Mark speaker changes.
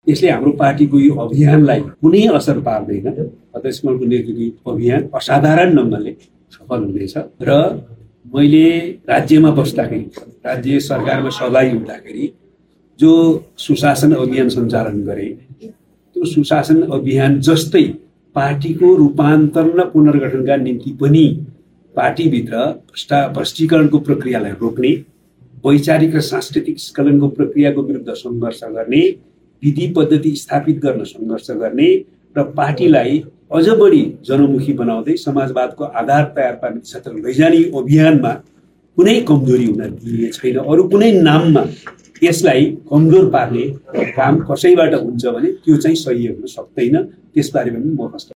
Speaker 1: यसले हाम्रो पार्टीको यो अभियानलाई कुनै असर पार्दैन। अध्यक्ष कमलको नेतृत्वको अभियान असाधारण ढङ्गले सफल हुनेछ र मैले राज्यमा बस्दाखेरि, राज्य सरकारमा सहभागी हुँदाखेरि जो सुशासन अभियान सञ्चालन गरेँ, त्यो सुशासन अभियान जस्तै पार्टीको रूपान्तरण र पुनर्गठनका निम्ति पनि पार्टीभित्र भ्रष्टीकरणको प्रक्रियालाई रोक्ने, वैचारिक र सांस्कृतिक स्खलनको प्रक्रियाको विरुद्ध सङ्घर्ष गर्ने, विधि पद्धति स्थापित गर्न सङ्घर्ष गर्ने र पार्टीलाई अझ बढी जनमुखी बनाउँदै समाजवादको आधार तयार पार्ने क्षेत्र लैजाने अभियानमा कुनै कमजोरी हुन दिइने छैन। अरू कुनै नाममा यसलाई कमजोर पार्ने काम कसैबाट हुन्छ भने त्यो चाहिँ सही हुन सक्दैन। त्यसबारेमा पनि म